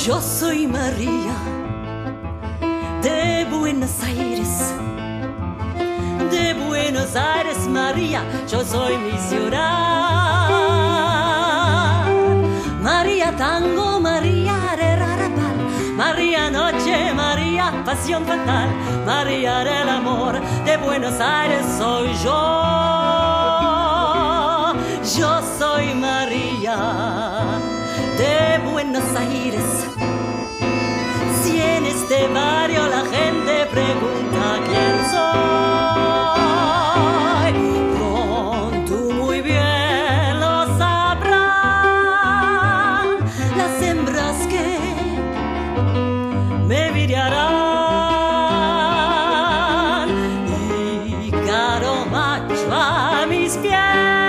Yo soy María de Buenos Aires, de Buenos Aires, María, yo soy mi ciudad. María tango, María arrabal, María noche, María pasión fatal, María del amor, de Buenos Aires soy yo. Yo soy María de Buenos Aires. Si en este barrio la gente pregunta quién soy, pronto muy bien lo sabrán las hembras que me envidiarán, y caro macho a mis pies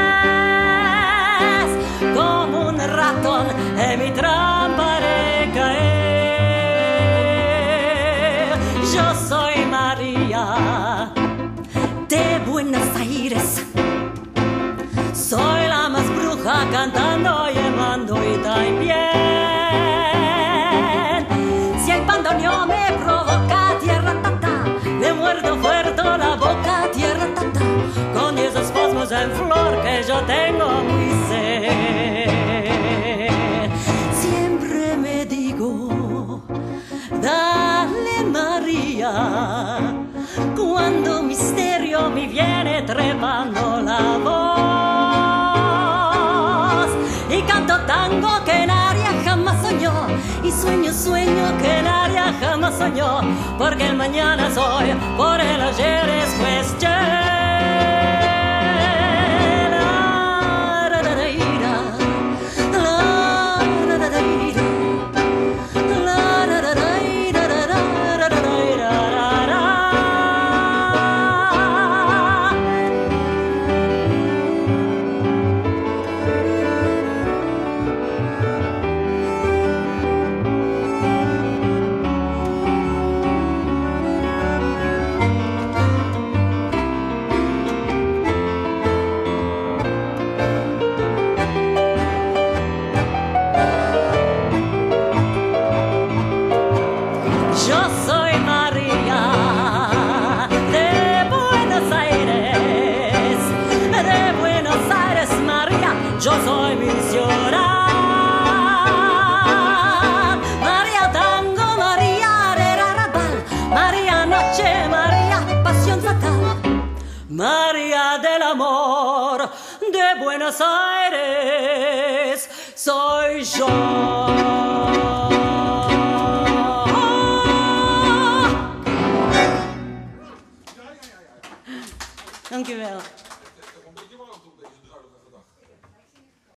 como un ratón en mi trampa de caer. Yo soy María de Buenos Aires, soy la más bruja cantando y amando y también. Si el bandoneón me provoca tierra tata, me muerdo fuerte la boca tierra tata, con esos espasmos en flor que yo tengo muy sed. Siempre me digo, dale María, cuando misterio me viene trepando la voz, y canto tango que nadie jamás soñó, y sueño que nadie jamás soñó, porque el mañana soy, por el ayer es cuestión. Yo soy María de Buenos Aires, de Buenos Aires, María, yo soy mi ciudad. María tango, María arrabal, María noche, María pasión fatal, María del amor, de Buenos Aires soy yo. Dank u wel.